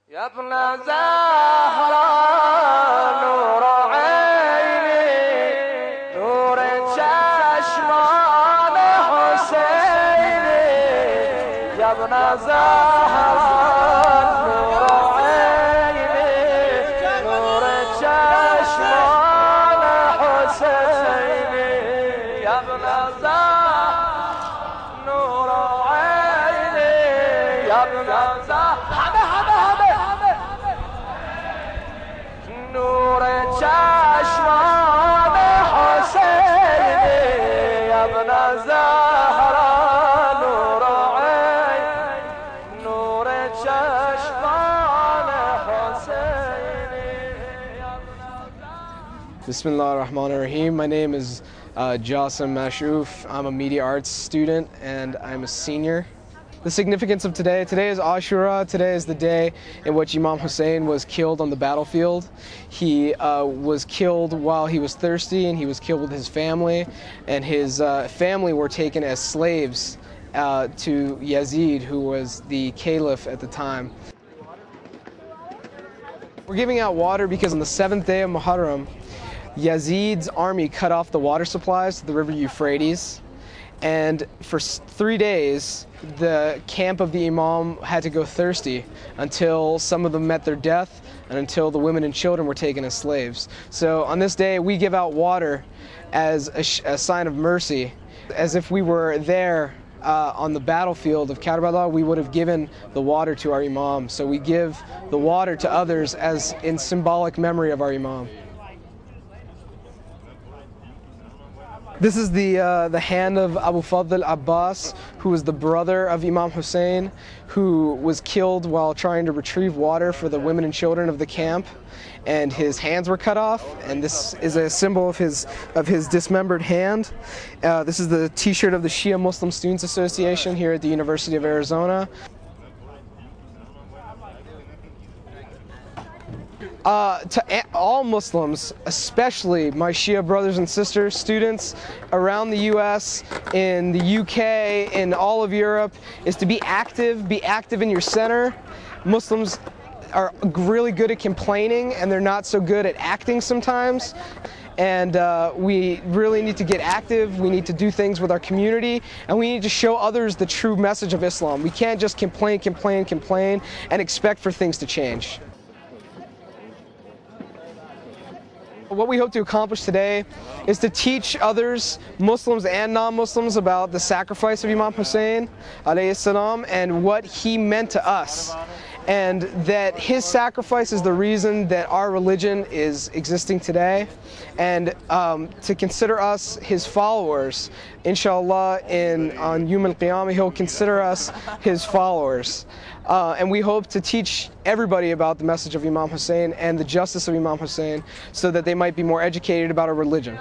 يا ابن زهرة نور عيني نور چشمان حسینی يا ابن زهرة نور عيني نور چشمان حسینی يا ابن زهرة نور عيني يا ابن زهرة نور چشمان حسینی یا ابن زهرا نور عین نور چشمان حسینی. Bismillah ar-Rahman ar-Rahim. My name is Jassim Mashouf. I'm a media arts student and I'm a senior. The significance of today is Ashura. Today is the day in which Imam Hussein was killed on the battlefield. He was killed while he was thirsty, and he was killed with his family, and his family were taken as slaves to Yazid, who was the caliph at the time. We're giving out water because on the 7th day of Muharram, Yazid's army cut off the water supplies to the river Euphrates. And for 3 days, the camp of the Imam had to go thirsty until some of them met their death and until the women and children were taken as slaves. So on this day, we give out water as a sign of mercy. As if we were there on the battlefield of Karbala, we would have given the water to our Imam. So we give the water to others as in symbolic memory of our Imam. This is the hand of Abu Fadl Abbas, who was the brother of Imam Hussein, who was killed while trying to retrieve water for the women and children of the camp, and his hands were cut off. And this is a symbol of his dismembered hand. This is the T-shirt of the Shia Muslim Students Association here at the University of Arizona. To all Muslims, especially my Shia brothers and sisters, students around the US, in the UK, in all of Europe, is to be active in your center. Muslims are really good at complaining, and they're not so good at acting sometimes. And we really need to get active. We need to do things with our community, and we need to show others the true message of Islam. We can't just complain, and expect for things to change. What we hope to accomplish today is to teach others, Muslims and non-Muslims, about the sacrifice of Imam Hussein alayhi salam and what he meant to us, and that his sacrifice is the reason that our religion is existing today, and to consider us his followers. Inshallah, on Yawm al-Qiyamah, he'll consider us his followers. And we hope to teach everybody about the message of Imam Hussein and the justice of Imam Hussein so that they might be more educated about our religion.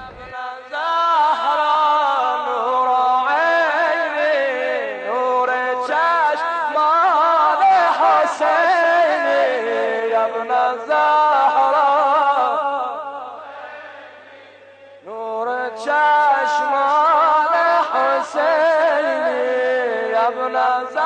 چشمان حسینی ابن